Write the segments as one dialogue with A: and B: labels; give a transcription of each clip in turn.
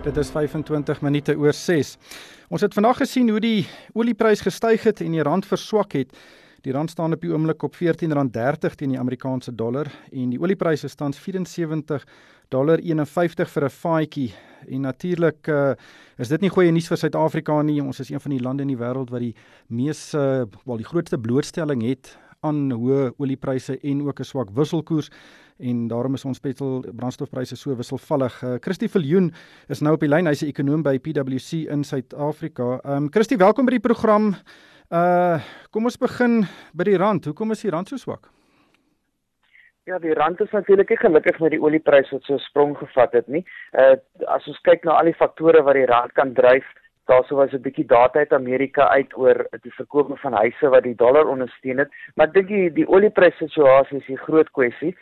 A: Dit is 25 minute oor 6. Ons het vandag gesien hoe die olieprys gestyg het en die rand verswak het. Die rand staan op die oomblik op R14.30 teen die Amerikaanse dollar en die olieprys is tans $74.51 vir 'n vaatjie. En natuurlik is dit nie goeie nuus vir Suid-Afrika nie. Ons is een van die lande in die wêreld wat die die grootste blootstelling het aan hoë oliepryse en ook 'n swak wisselkoers. En daarom is ons brandstofpryse so wisselvallig. Christie Viljoen is nou op die lyn, hy's 'n ekonoom by PwC in Suid-Afrika. Christie, welkom by die program. Kom ons begin by die rand. Hoekom is die rand so swak?
B: Ja, die rand is natuurlik nie gelukkig met die oliepryse wat so 'n sprong gevat het nie. As ons kyk na al die faktore wat die rand kan dryf, daarso was 'n bietjie data uit Amerika uit oor die verkoop van huise wat die dollar ondersteun het, maar ek dink die oliepryssituasie is die groot kwessie.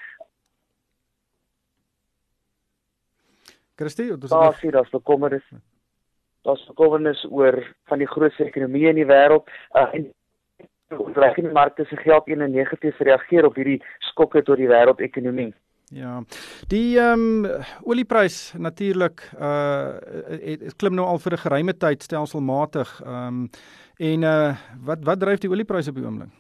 A: Christie,
B: daar's bekommernis oor van die grootste ekonomie in die wêreld en die markte se geld negatief reageer op hierdie skokke tot die wêreldekonomie.
A: Ja, die olieprys natuurlik het klim nou al vir 'n geruime tyd stelselmatig. Wat dryf die olieprys op die oomblik?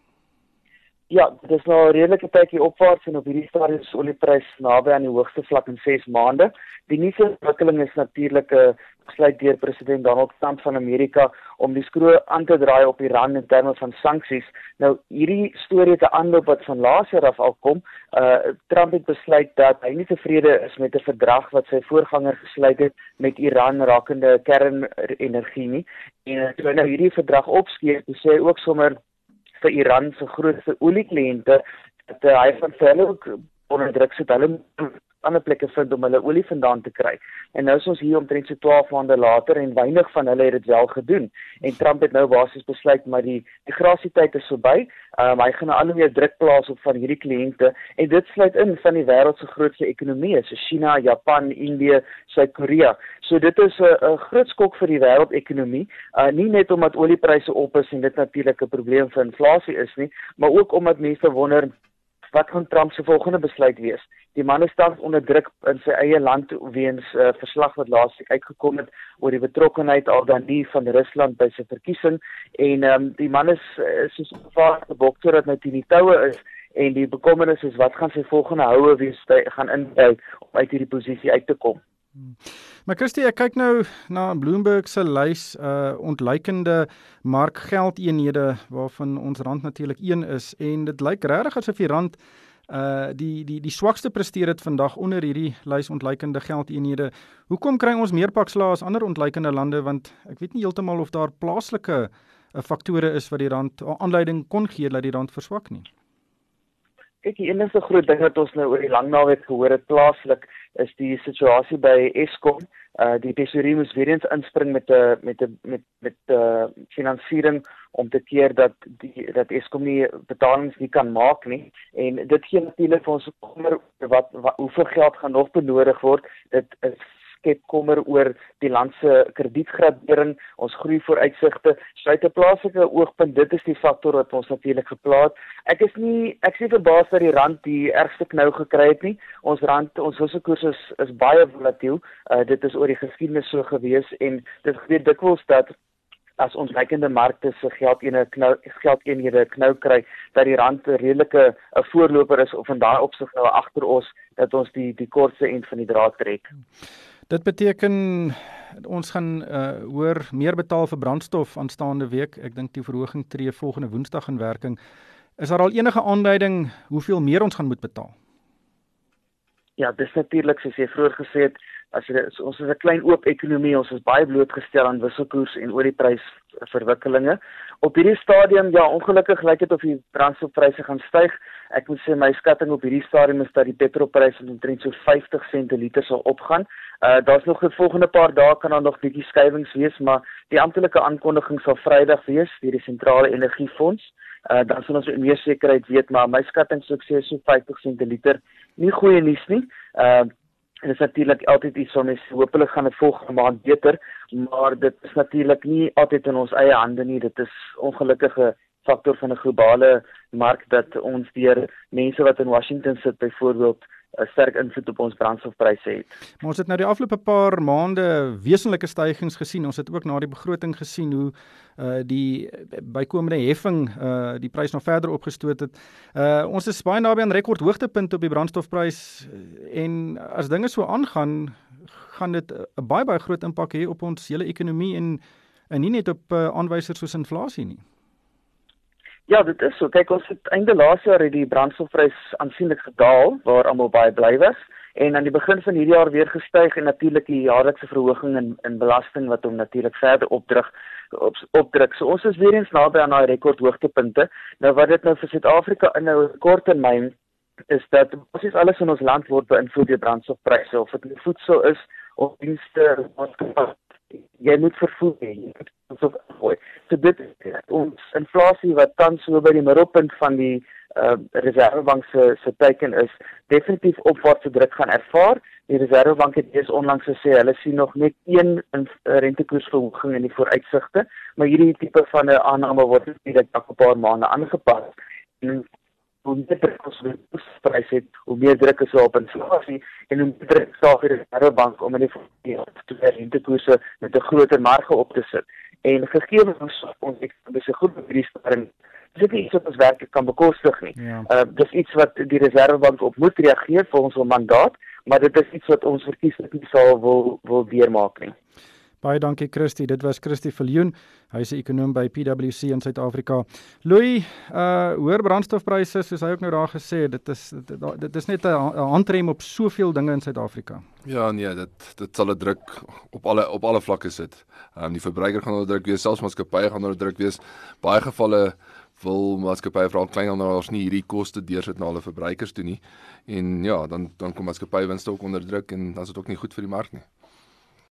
B: Ja, dit is nou 'n redelike tydjie opwaarts en op hierdie stadium is olieprys naby aan die hoogste vlak in 6 maande. Die nuutste ontwikkeling is natuurlik 'n besluit deur president Donald Trump van Amerika om die skroe aan te draai op Iran in terme van sanksies. Nou, hierdie storie het 'n aanloop wat van laas jaar af al kom. Trump het besluit dat hy nie tevrede is met 'n verdrag wat sy voorganger gesluit het met Iran rakende kernenergie nie. En toe hy nou hierdie verdrag opskeer, sê hy ook sommer vir Iran se grootste oliekliënte dat hy van hulle ook onder druk sit, hulle ander plekke vind om hulle olie vandaan te kry. En nou is ons hier omtrent so 12 maande later en weinig van hulle het dit wel gedoen. En Trump het nou basies besluit, maar die grasietyd is verby. Hy gaan nou al hoe meer druk plaas op van hierdie kliënte en dit sluit in van die wêreld se grootste ekonomieë, so China, Japan, Indië, Suid-Korea. So dit is 'n groot skok vir die wêreldekonomie, nie net omdat oliepryse op is en dit natuurlik 'n probleem vir inflasie is nie, maar ook omdat mense wonder wat gaan Trump se volgende besluit wees. Die man is tans onder druk in sy eie land weens verslag wat laasweek uitgekom het oor die betrokkenheid al dan nie van Rusland by sy verkiesing en die man is soos 'n vaart dat nou teen die toue is en die bekommernis is wat gaan sy volgende houe wees gaan inbou om uit hierdie posisie uit te kom.
A: Maar Christie, ek kyk nou na Bloomberg se lys ontleikende markgeldeenhede waarvan ons rand natuurlik een is en dit lyk regtig asof die rand die swakste presteer het vandag onder hierdie lys ontleikende geldeenhede. Hoekom kry ons meer pakslae as ander ontleikende lande, want ek weet nie heeltemal of daar plaaslike faktore is wat die rand aanleiding kon gee dat die rand verswak nie.
B: Kyk, die enigste groot ding wat ons nou oor die lang naweek gehoor het plaaslik is die situasie by Eskom. Die tesourier moes weer eens inspring met finansiering om te keer dat Eskom nie betalings nie kan maak nie. En dit gee natuurlik vir ons kommer hoeveel geld gaan nog benodig word. Dit skep kommer oor die land se kredietgradering, ons groei vooruitsigte. So uit 'n plaaslike oogpunt, dit is die faktor wat ons natuurlik geplaas. Ek is nie verbaas dat die rand die ergste knou gekry het nie. Ons wisselkoers is baie volatiel. Dit is oor die geskiedenis so gewees en dit gebeur dikwels dat as ons lykende markte se geldeenhede knou kry, dat die rand 'n redelike voorloper is of in daai opsig nou agter ons dat ons die kortste end van die draad trek.
A: Dit beteken ons gaan hoor meer betaal vir brandstof aanstaande week. Ek dink die verhoging tree volgende Woensdag in werking. Is daar al enige aanduiding hoeveel meer ons gaan moet betaal?
B: Ja, dis natuurlik soos jy vroeër gesê het, ons is 'n klein oop ekonomie, ons is baie blootgestel aan wisselkoers en olieprysverwikkelinge. Op hierdie stadium, ja, ongelukkig lyk dit of die brandstofpryse gaan styg. Ek moet sê my skatting op hierdie stadium is dat die petrolprys omtrent so 50 sent per liter sal opgaan. Daar's nog die volgende paar dae kan daar nog bietjie skywings wees, maar die amptelike aankondiging sal Vrydag wees deur die Sentrale Energiefonds. Dan sal ons meer sekerheid weet, maar my skatting sou ek sê so 50 sent per liter. Nie goeie nuus nie. Dit is natuurlik altyd iets wat mense hopelik gaan dit volgende maand beter, maar dit is natuurlik nie altyd in ons eie hande nie. Dit is ongelukkige faktor van 'n globale mark dat ons deur mense wat in Washington sit byvoorbeeld 'n sterk invloed op ons brandstofpryse het.
A: Maar ons het nou die afgelope paar maande wesenlike stygings gesien. Ons het ook na die begroting gesien hoe die bykomende heffing die prys nog verder opgestoot het. Ons is baie naby aan rekord hoogtepunt op die brandstofprys en as dinge so aangaan, gaan dit 'n baie groot impak hê op ons hele ekonomie en nie net op aanwysers soos inflasie nie.
B: Ja, dit is so. Kyk, ons het einde laas jaar het die brandstofprys aansienlik gedaal, waar almal baie bly was, en aan die begin van hierdie jaar weer gestyg en natuurlik die jaarlikse verhoging in belasting wat hom natuurlik verder opdruk. So ons is weer eens naby aan daai rekordhoogtepunte. Nou wat dit nou vir Suid-Afrika inhou in kort termyn is dat basies alles in ons land word beïnvloed deur brandstofpryse, of dit voedsel is of dienste. Jy moet vervoer hê, jy moet brandstof ingooi. So dit ons inflasie wat tans so by die middelpunt van die Reservebank se teiken is, definitief opwaartse druk gaan ervaar. Die Reservebank het eers onlangs gesê hulle sien nog net een rentekoersverhoging in die vooruitsigte, maar hierdie tipe van 'n aanname word net elke paar maande aangepas. En hoe meer druk ons op pryse het, hoe meer druk is op inflasie en hoe meer druk staaf die Reservebank om in die rentekoerse met 'n groter marge op te sit. En gegee ons dis 'n goeie bestuuring. Dit is iets wat ons werklik kan bekostig nie.
A: Ja.
B: Dis iets wat die Reservebank op moet reageer volgens ons mandaat, maar dit is iets wat ons verkieslik nie sal wil deurmaak nie.
A: Baie dankie Christie. Dit was Christie Viljoen. Hy is 'n ekonoom by PwC in Suid-Afrika. Louis, hoër brandstofpryse, soos hy ook nou daar gesê, dit is net 'n handrem op soveel dinge in Suid-Afrika.
C: Ja, nee, dit sal 'n druk op alle vlakke sit. Die verbruiker gaan onder druk wees, selfs maatskappye gaan onder druk wees. Baie gevalle wil maatskappye, veral kleinhandelaars, nie hierdie koste deursit na hulle verbruikers toe nie. En ja, dan kom maatskappye winste ook onder druk en dan is dit ook nie goed vir die mark nie.